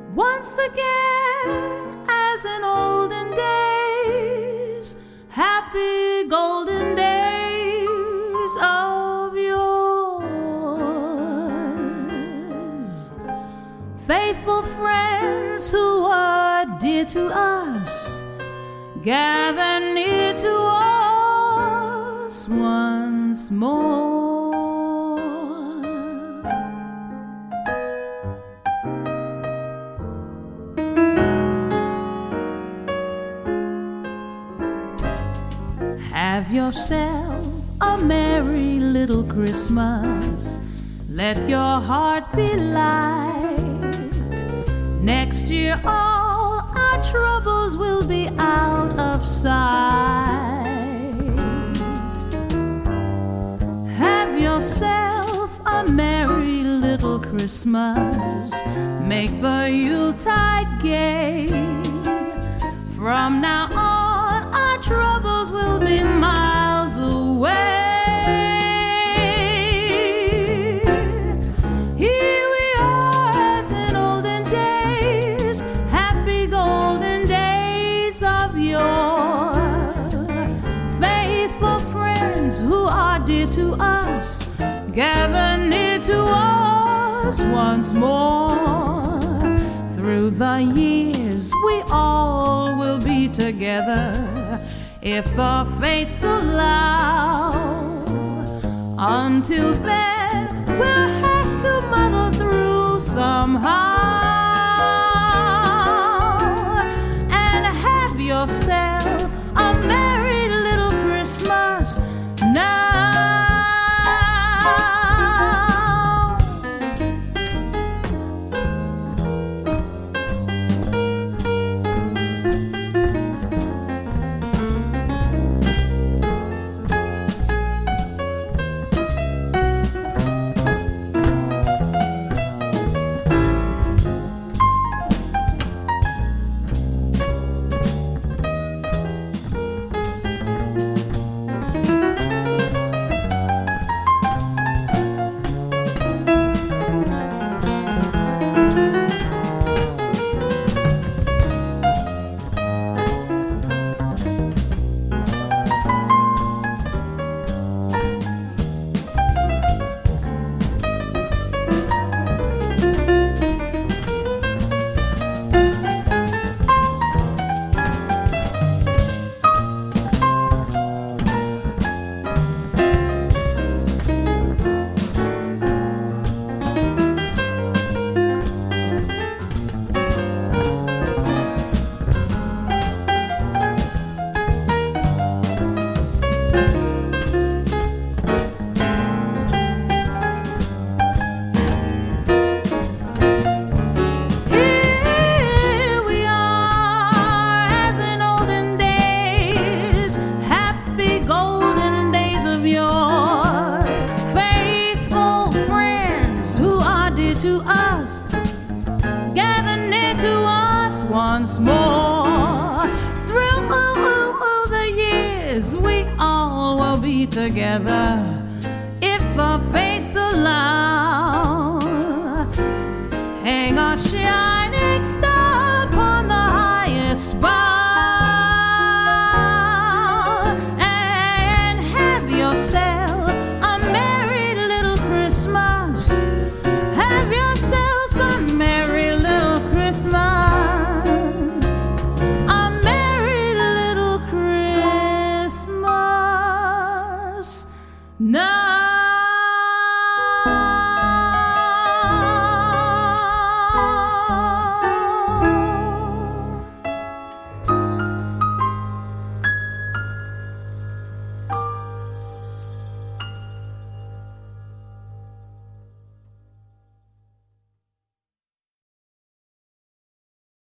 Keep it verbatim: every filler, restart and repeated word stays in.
once again as in olden days, happy golden days of yours. Faithful friends who are dear to us, gather near to us once more. Have yourself a merry little Christmas. Let your heart be light. Next year all our troubles will be out of sight. Have yourself a merry little Christmas. Make the Yuletide gay. From now on our troubles will be miles away. Here we are as in olden days, happy golden days of yore. Faithful friends who are dear to us, gather near to us once more. Through the years we all will be together, if the fates allow. Until then, we'll have to muddle through somehow. And have yourself a merry little Christmas now. To us, gather near to us once more. Through the years we all will be together, if the fates allow. Hang a shine